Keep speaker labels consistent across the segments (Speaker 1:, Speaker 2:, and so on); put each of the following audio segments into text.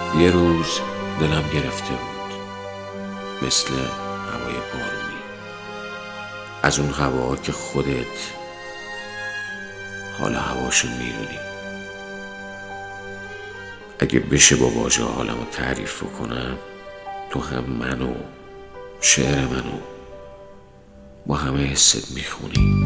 Speaker 1: یه روز دلم گرفته بود مثل هوای بارونی، از اون هوا که خودت حال هواشو میدونی. اگه بشه با واژه حالمو تعریف کنم، تو هم منو، شعر منو با همه حست میخونی.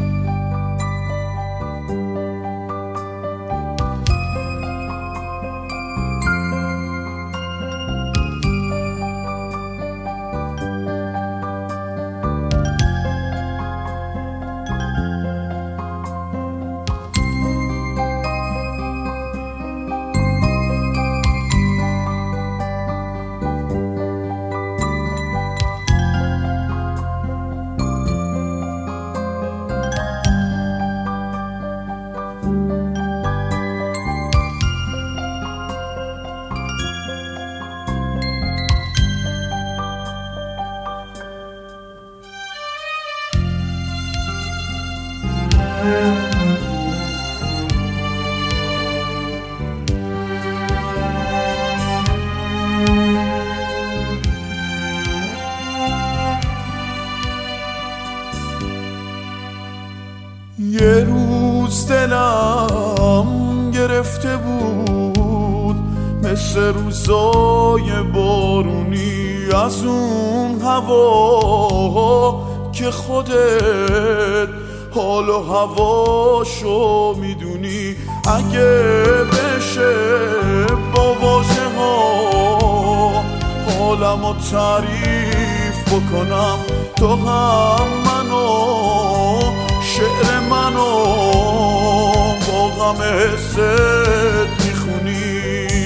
Speaker 2: یه روز دلم گرفته بود مثل روزای بارونی، از اون هوا که خودت حال و هواشو میدونی. اگه بشه با واژه ها حالمو تعریف بکنم، تو هم منو، شعر منو با غم حست میخونی.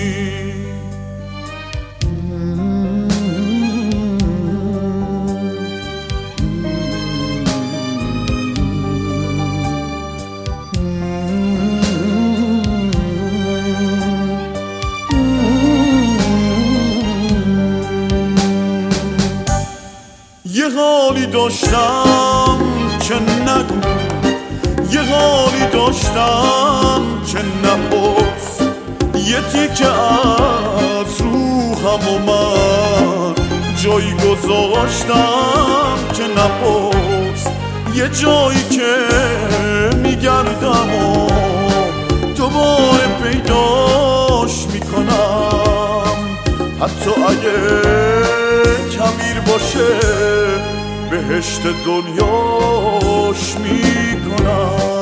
Speaker 2: یه حالی داشتم که نگو، یه حالی داشتم که نپرس، یه تیکه از روحم و من جایی گذاشتم که نپرس. یه جایی که میگردم و دوباره پیداش میکنم، حتی اگه کبیر باشه بهشت دنیاش میکنم.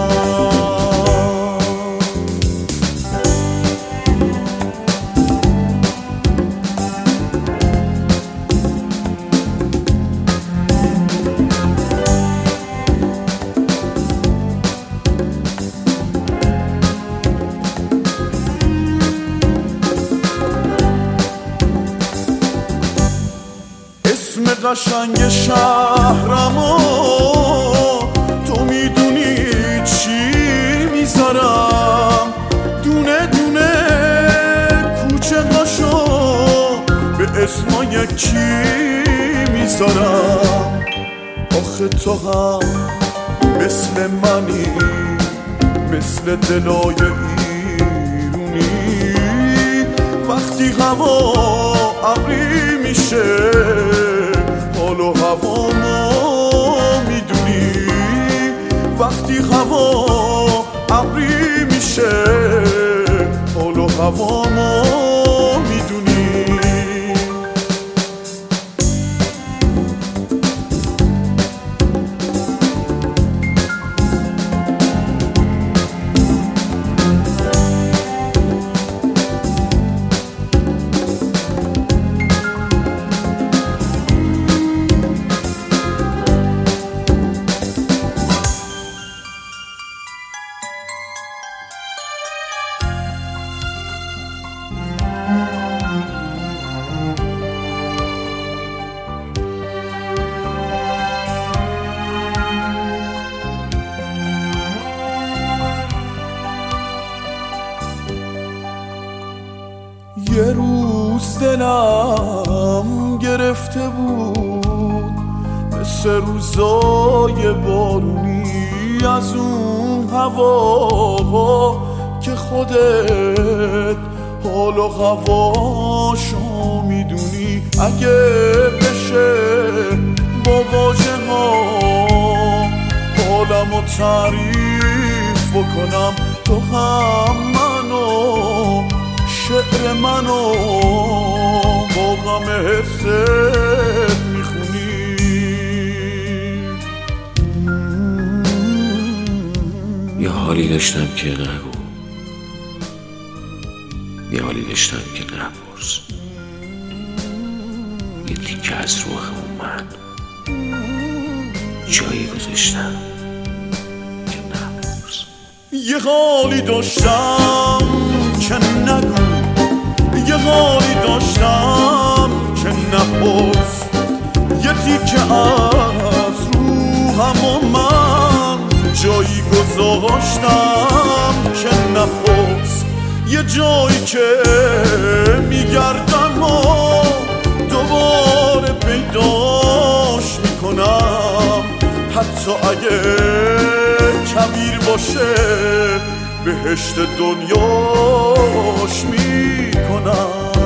Speaker 2: اسم قشنگ شهرمو تو میدونی چی میذارم، دونه دونه کوچه هاشو به اسمای کی میذارم. آخه تو هم مثل منی، مثل دلای ایرونی. وقتی هوا ابری میشه حال و هوامو میدونی. وقتی هوا ابری میشه حال و هوامو میدونی. یه روز دلم گرفته بود مثل روزای بارونی، از اون هوا که خودت حال حال و هواشو میدونی اگه بشه با واژه ها حالمو تعریف بکنم تو هم منو شعر منو با غم حست میخونی
Speaker 1: یه حالی داشتم که نگو، یه حالی داشتم که نپرس، یه تیکه از روحمون من جایی گذاشتم که نپرس.
Speaker 2: یه حالی داشتم که نگو، یه حالی داشتم که نپرس، یه تیکه از روحم و من جایی گذاشتم که نپرس. یه جایی که میگردم و دوباره پیداش میکنم، حتی اگه کبیر باشه بهشت دنیاش میکنم.